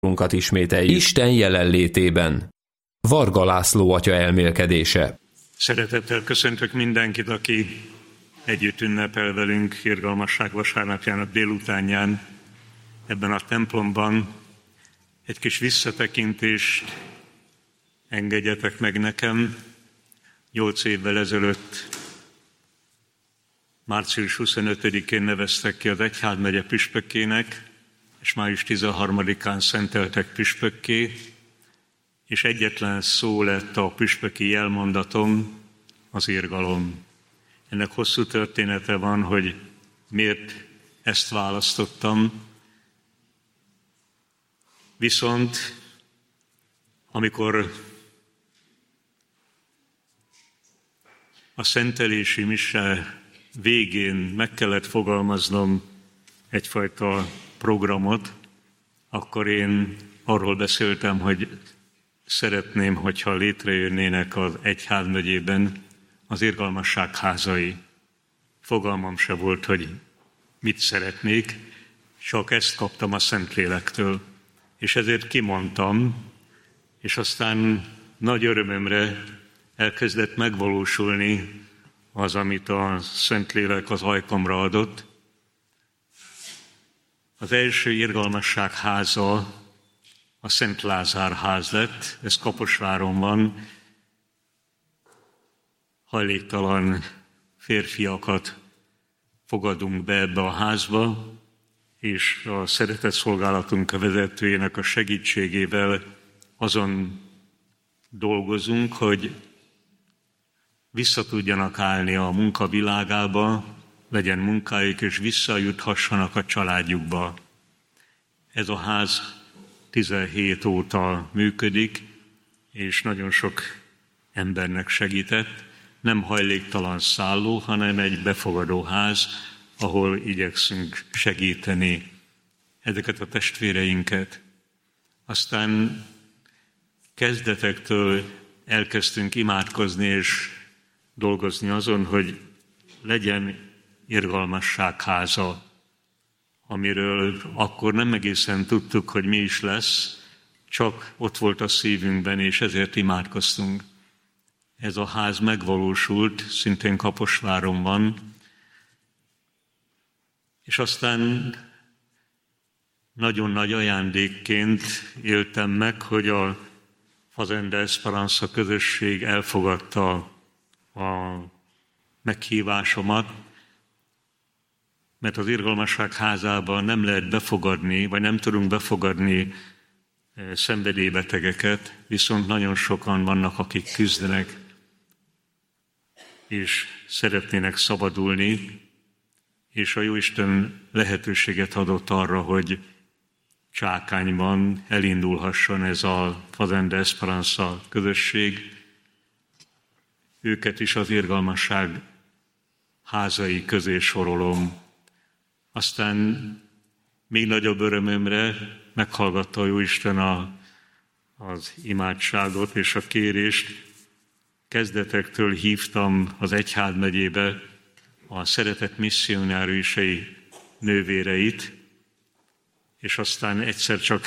Urunkat ismételjük Isten jelenlétében. Varga László atya elmélkedése. Szeretettel köszöntök mindenkit, aki együtt ünnepel velünk Irgalmasság vasárnapjának délutánján ebben a templomban. Egy kis visszatekintést engedjetek meg nekem. 8 évvel ezelőtt, március 25-én neveztek ki az egyházmegye püspökkének, és május 13-án szenteltek püspökké, és egyetlen szó lett a püspöki jelmondatom, az irgalom. Ennek hosszú története van, hogy miért ezt választottam. Viszont amikor a szentelési mise végén meg kellett fogalmaznom egyfajta programot, akkor én arról beszéltem, hogy szeretném, hogyha létrejönnének az egyházmegyében az irgalmasság házai. Fogalmam se volt, hogy mit szeretnék, csak ezt kaptam a Szentlélektől. És ezért kimondtam, és aztán nagy örömömre elkezdett megvalósulni az, amit a Szentlélek az ajkamra adott. Az első irgalmasság háza a Szent Lázár ház lett, ez Kaposváron van. Hajléktalan férfiakat fogadunk be ebbe a házba, és a szeretett szolgálatunk vezetőjének a segítségével azon dolgozunk, hogy vissza tudjanak állni a munka világába, legyen munkájuk, és visszajuthassanak a családjukba. Ez a ház 17 óta működik, és nagyon sok embernek segített. Nem hajléktalan szálló, hanem egy befogadó ház, ahol igyekszünk segíteni ezeket a testvéreinket. Aztán kezdetektől elkezdtünk imádkozni és dolgozni azon, hogy legyen irgalmasság háza, amiről akkor nem egészen tudtuk, hogy mi is lesz, csak ott volt a szívünkben, és ezért imádkoztunk. Ez a ház megvalósult, szintén Kaposváron van, és aztán nagyon nagy ajándékként éltem meg, hogy a Fazenda Esperanza közösség elfogadta a meghívásomat, mert az irgalmasság házában nem lehet befogadni, vagy nem tudunk befogadni szenvedélybetegeket, viszont nagyon sokan vannak, akik küzdenek, és szeretnének szabadulni, és a Jóisten lehetőséget adott arra, hogy Csákányban elindulhasson ez a Fazenda Esperanza közösség. Őket is az irgalmasság házai közé sorolom. Aztán még nagyobb örömömre meghallgatta a Jóisten az imádságot és a kérést. Kezdetektől hívtam az egyházmegyébe a szeretett misszionáriusai nővéreit, és aztán egyszer csak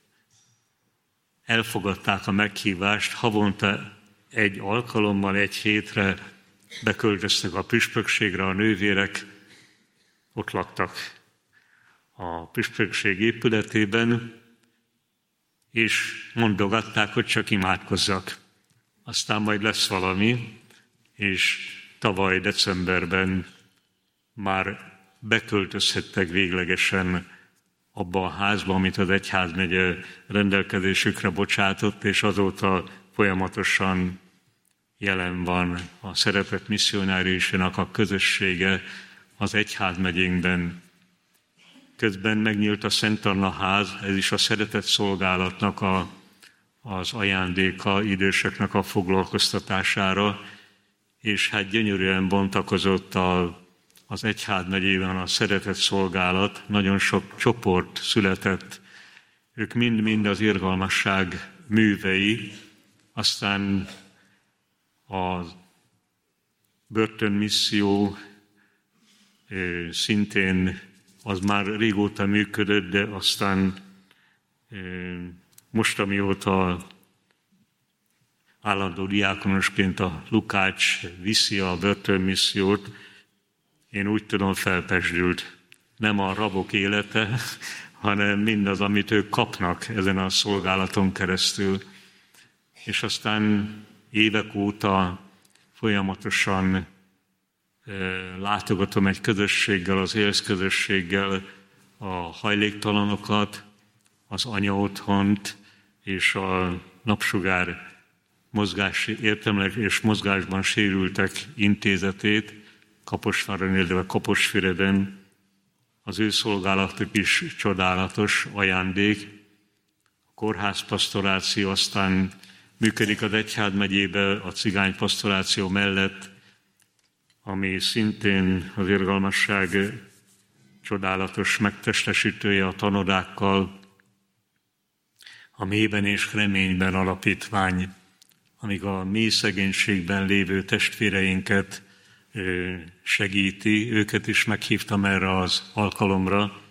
elfogadták a meghívást, havonta egy alkalommal, egy hétre beköltöztek a püspökségre a nővérek, ott laktak a püspökség épületében, és mondogatták, hogy csak imádkozzak. Aztán majd lesz valami, és tavaly decemberben már beköltözhettek véglegesen abba a házba, amit az egyházmegye rendelkezésükre bocsátott, és azóta folyamatosan jelen van a szeretett misszionáriusnak a közössége az egyházmegyénkben. Közben megnyílt a Szent Anna ház, ez is a szeretett szolgálatnak az ajándéka időseknek a foglalkoztatására, és hát gyönyörűen bontakozott az egyházmegyében a szeretett szolgálat, nagyon sok csoport született, ők mind-mind az irgalmasság művei, aztán a börtönmisszió szintén az már régóta működött, de aztán Most, amióta állandó diákonosként a Lukács viszi a börtönmissziót, én úgy tudom, felpezsdült. Nem a rabok élete, hanem mindaz, amit ők kapnak ezen a szolgálaton keresztül. És aztán évek óta folyamatosan látogatom egy közösséggel, az élsz közösséggel a hajléktalanokat, az anyaotthont és a Napsugár értelmileg és mozgásban sérültek intézetét, Kaposváron, illetve Kaposfüreden. Az ő szolgálatuk is csodálatos ajándék. A kórházpasztoráció aztán működik az Egyházmegyében a cigánypasztoráció mellett, ami szintén az irgalmasság csodálatos megtestesítője a tanodákkal, a Mélyben és Reményben alapítvány, amíg a mély szegénységben lévő testvéreinket segíti, őket is meghívtam erre az alkalomra.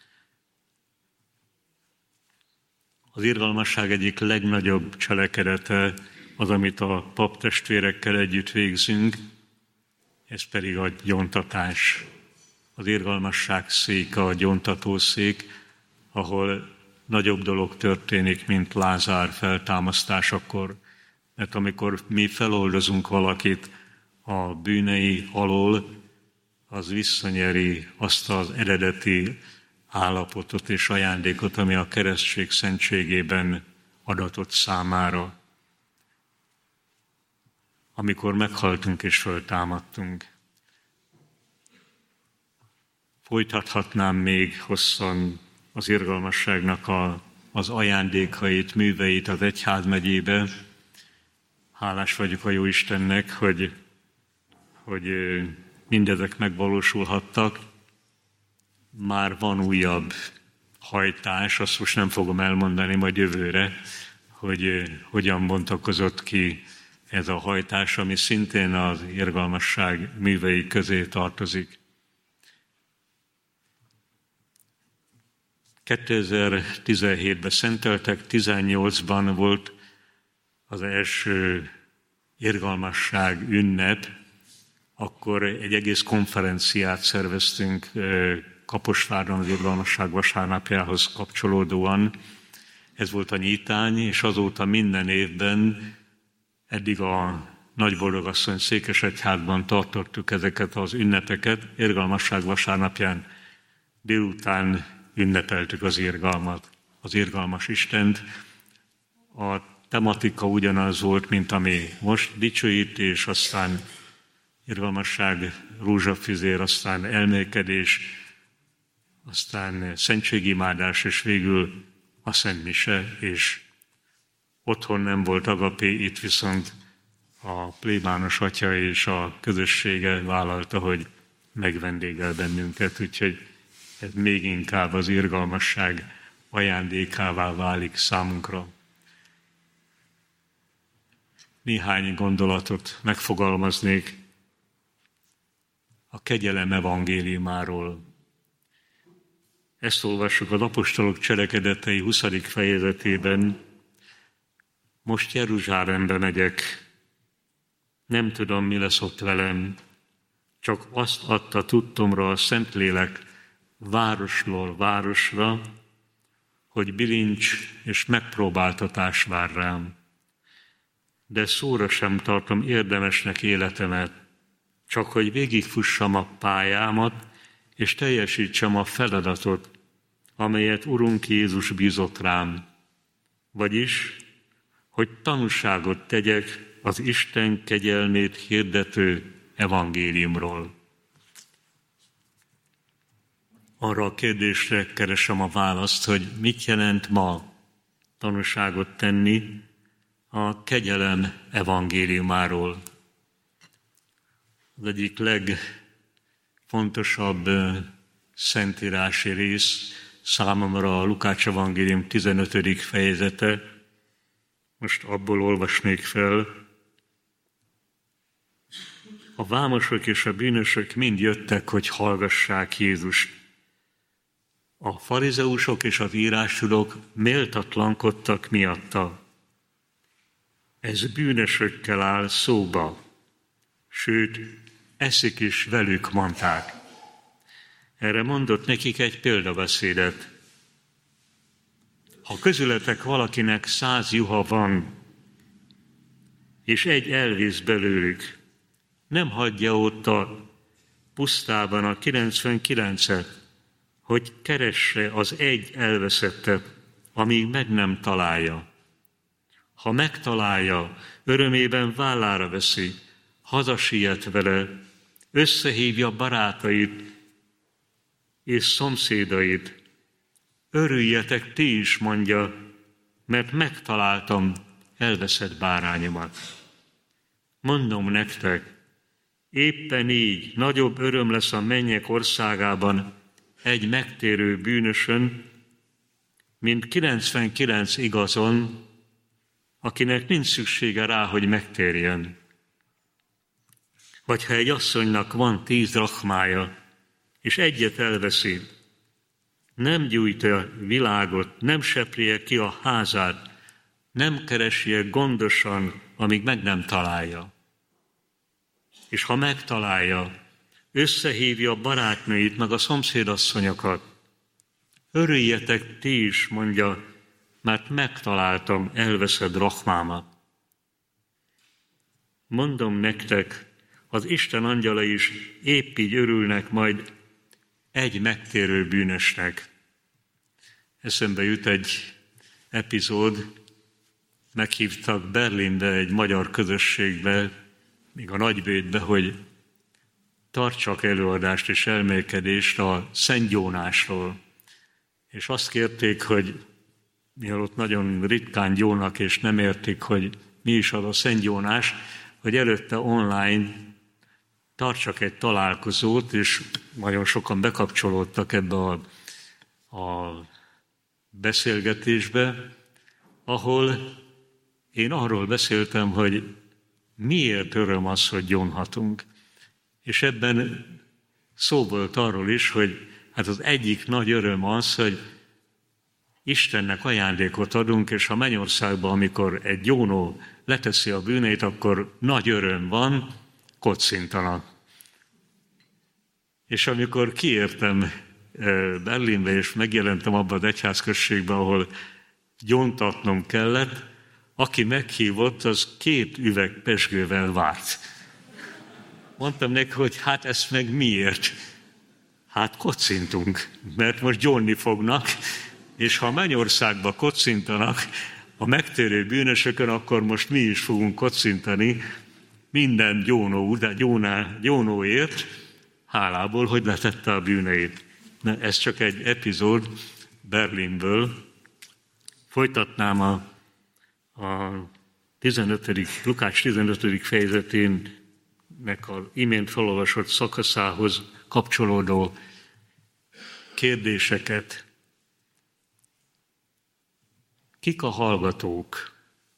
Az irgalmasság egyik legnagyobb cselekedete az, amit a paptestvérekkel együtt végzünk, ez pedig a gyóntatás. Az irgalmasság széke, a gyóntatószék, ahol nagyobb dolog történik, mint Lázár feltámasztásakor. Mert amikor mi feloldozunk valakit a bűnei alól, az visszanyeri azt az eredeti állapotot és ajándékot, ami a keresztség szentségében adatott számára. Amikor meghaltunk és föltámadtunk. Folytathatnám még hosszan az irgalmasságnak az ajándékait, műveit az Egyházmegyébe. Hálás vagyok a Jóistennek, hogy mindezek megvalósulhattak. Már van újabb hajtás, azt most nem fogom elmondani, majd jövőre, hogy hogyan bontakozott ki ez a hajtás, ami szintén az irgalmasság művei közé tartozik. 2017-ben szenteltek, 18-ban volt az első irgalmasság ünnep, akkor egy egész konferenciát szerveztünk Kaposváron az irgalmasság vasárnapjához kapcsolódóan. Ez volt a nyitány, és azóta minden évben, eddig a Nagyboldogasszony Székesegyházban tartottuk ezeket az ünnepeket. Irgalmasság vasárnapján délután ünnepeltük az irgalmat, az irgalmas Istent. A tematika ugyanaz volt, mint ami most, dicsőítés, aztán irgalmasság, rózsafüzér, aztán elmélkedés, aztán szentségimádás, és végül a szentmise, és otthon nem volt agapé, itt viszont a plébános atya és a közössége vállalta, hogy megvendégel bennünket, úgyhogy ez még inkább az irgalmasság ajándékává válik számunkra. Néhány gondolatot megfogalmaznék a kegyelem evangéliumáról. Ezt olvassuk az apostolok cselekedetei 20. fejezetében. Most Jeruzsálembe megyek, nem tudom, mi lesz ott velem, csak azt adta tudtomra a Szentlélek városról városra, hogy bilincs és megpróbáltatás vár rám. De szóra sem tartom érdemesnek életemet, csak hogy végigfussam a pályámat, és teljesítsem a feladatot, amelyet Urunk Jézus bízott rám. Vagyis, hogy tanúságot tegyek az Isten kegyelmét hirdető evangéliumról. Arra a kérdésre keresem a választ, hogy mit jelent ma tanúságot tenni a kegyelem evangéliumáról. Az egyik legfontosabb szentírási rész számomra a Lukács evangélium 15. fejezete. Most abból olvasnék fel. A vámosok és a bűnösök mind jöttek, hogy hallgassák Jézust. A farizeusok és az írástudók méltatlankodtak miatta. Ez bűnösökkel áll szóba, sőt, eszik is velük, mondták. Erre mondott nekik egy példabeszédet. Ha közületek valakinek 100 juha van, és egy elvisz belőlük, nem hagyja ott a pusztában a 99-et, hogy keresse az egy elveszettet, amíg meg nem találja. Ha megtalálja, örömében vállára veszi, hazasiet vele, összehívja barátait és szomszédait. Örüljetek ti is, mondja, mert megtaláltam elveszett bárányomat. Mondom nektek, éppen így nagyobb öröm lesz a mennyek országában egy megtérő bűnösön, mint 99 igazon, akinek nincs szüksége rá, hogy megtérjen. Vagy ha egy asszonynak van 10 drachmája, és egyet elveszi, nem gyújtja világot, nem seprije ki a házát, nem keresi gondosan, amíg meg nem találja. És ha megtalálja, összehívja a barátnőit, meg a szomszédasszonyokat. Örüljetek ti is, mondja, mert megtaláltam elveszett drachmámat. Mondom nektek, az Isten angyalai is épp így örülnek majd egy megtérő bűnösnek. Eszembe jut egy epizód, meghívtak Berlinbe egy magyar közösségbe, még a Nagybétbe, hogy tartsak előadást és elmélkedést a Szent Gyónásról. És azt kérték, hogy mivel ott nagyon ritkán gyónak, és nem értik, hogy mi is az a Szent Gyónás, hogy előtte online tartsak egy találkozót, és nagyon sokan bekapcsolódtak ebbe a beszélgetésbe, ahol én arról beszéltem, hogy miért öröm az, hogy gyónhatunk. És ebben szó volt arról is, hogy hát az egyik nagy öröm az, hogy Istennek ajándékot adunk, és a mennyországban, amikor egy gyónó leteszi a bűneit, akkor nagy öröm van, kocintanak. És amikor kiértem Berlinbe, és megjelentem abban az egyházközségben, ahol gyóntatnom kellett, aki meghívott, az 2 üveg pezsgővel várt. Mondtam neki, hogy hát ezt meg miért? Hát kocintunk, mert most gyónni fognak, és ha a mennyországba kocintanak a megtérő bűnösökön, akkor most mi is fogunk kocintani minden gyónóért, hálából, hogy letette a bűneit. Ez csak egy epizód Berlinből. Folytatnám a 15. Lukács 15. fejezetének az imént felolvasott szakaszához kapcsolódó kérdéseket. Kik a hallgatók?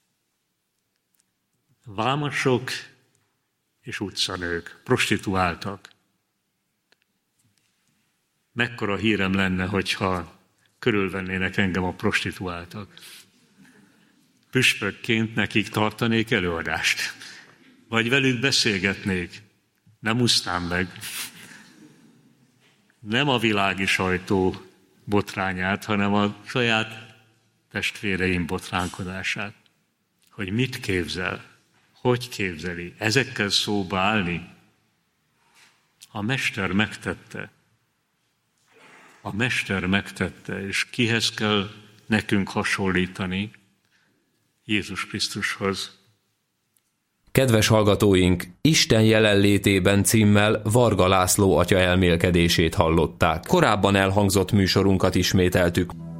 Vámosok és utcanők, prostituáltak. Mekkora hírem lenne, hogyha körülvennének engem a prostituáltak. Püspökként nekik tartanék előadást. Vagy velük beszélgetnék. Nem úsznám meg. Nem a világi sajtó botrányát, hanem a saját testvéreim botránkodását. Hogy mit képzel? Hogy képzeli? Ezekkel szóba állni? A Mester megtette. A Mester megtette, és kihez kell nekünk hasonlítani? Jézus Krisztushoz. Kedves hallgatóink, Isten jelenlétében címmel Varga László atya elmélkedését hallották. Korábban elhangzott műsorunkat ismételtük.